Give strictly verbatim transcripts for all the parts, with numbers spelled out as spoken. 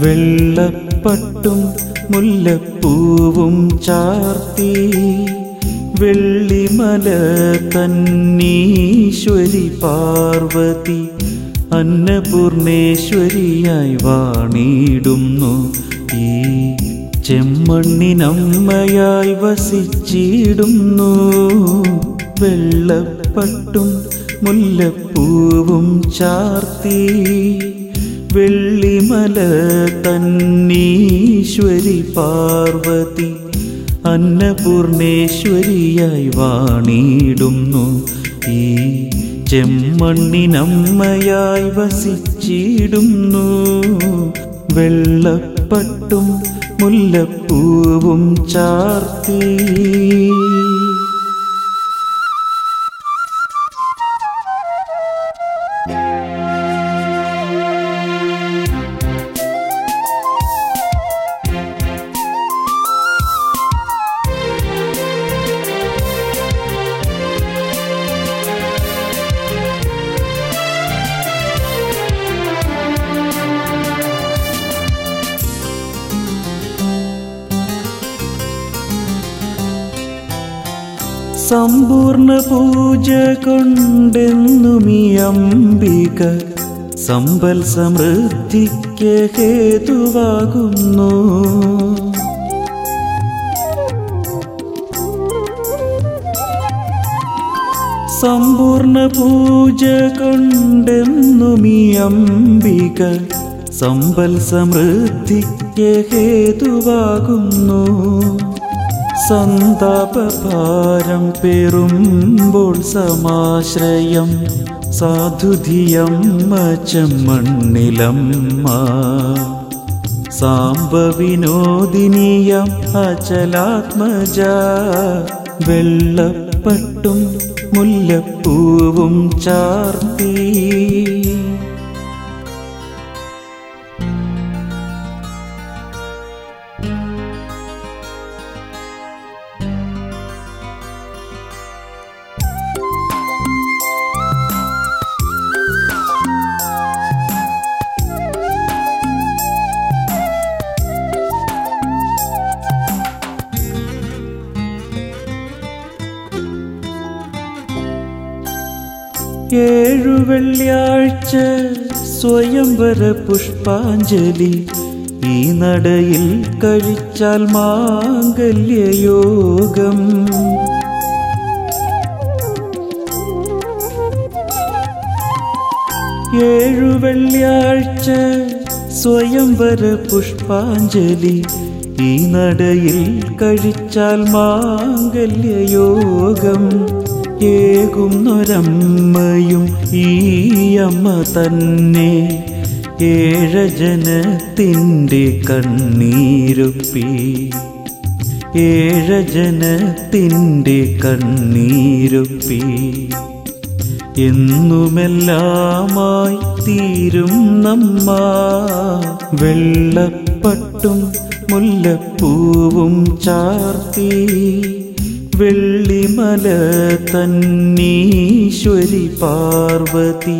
വെള്ളപ്പട്ടും മുല്ലപ്പൂവും ചാർത്തി വെള്ളിമല തന്നീശ്വരി പാർവതി അന്നപൂർണേശ്വരിയായി വാണിടുന്നു. ഈ ചെമ്മണ്ണിനമ്മയായി വസിച്ചിടുന്നു. വെള്ളപ്പട്ടും മുല്ലപ്പൂവും ചാർത്തി വെള്ളിമല തന്നീശ്വരി പാർവതി അന്നപൂർണേശ്വരിയായി വാണിടുന്നു. ഈ ചെമ്മണ്ണിനമ്മയായി വസിച്ചിടുന്നു. വെള്ളപ്പട്ടും മുല്ലപ്പൂവും ചാർത്തി. സമ്പൂർണ്ണ പൂജ കൊണ്ടെന്നുമീ അംബിക സമ്പൽ സമൃദ്ധിക്ക് ഹേതുവാകുന്നു. സമ്പൂർണ്ണ പൂജ കൊണ്ടെന്നുമീ അംബിക സമ്പൽ സമൃദ്ധിക്ക് ഹേതുവാകുന്നു. സന്താപഭാരം പേറുമ്പോൾ സമാശ്രയം സാധുധിയമ്മ ചെമ്മണ്ണിലമ്മ. സാംബവിനോദിനിയം അചലാത്മജ. വെള്ളപ്പട്ടും മുല്ലപ്പൂവും ചാർത്തി. ഏഴു വെള്ളിയാഴ്ച സ്വയംവര പുഷ്പാഞ്ജലി ഈ നടയിൽ കഴിച്ചാൽ മാംഗല്യയോഗം. ഏഴു വെള്ളിയാഴ്ച സ്വയംവര പുഷ്പാഞ്ജലി ഈ നടയിൽ കഴിച്ചാൽ മാംഗല്യയോഗം. ഏകുന്നൊരമ്മയും ഈ അമ്മ തന്നെ. ഏഴജനത്തിൻ്റെ കണ്ണീരൊപ്പി. ഏഴജനത്തിൻ്റെ കണ്ണീരൊപ്പി. എന്നുമെല്ലാമായി തീരും നമ്മ. വെള്ളപ്പട്ടും മുല്ലപ്പൂവും ചാർത്തി വെള്ളിമല തന്നീശ്വരി പാർവതി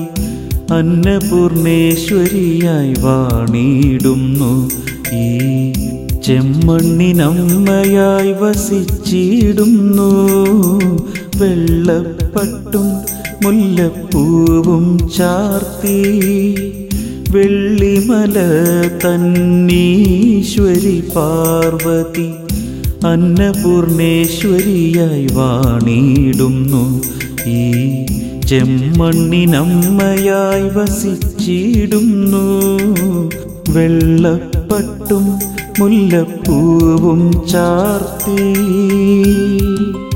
അന്നപൂർണേശ്വരിയായി വാണിടുന്നു. ഈ ചെമ്മണ്ണിനമ്മയായി വസിച്ചിടുന്നു. വെള്ളപ്പട്ടും മുല്ലപ്പൂവും ചാർത്തി വെള്ളിമല തന്നീശ്വരി പാർവതി അന്നപൂർണേശ്വരിയായി വാണിടുന്നു. ഈ ചെമ്മണ്ണിനമ്മയായി വസിച്ചിടുന്നു. വെള്ളപ്പട്ടും മുല്ലപ്പൂവും ചാർത്തി.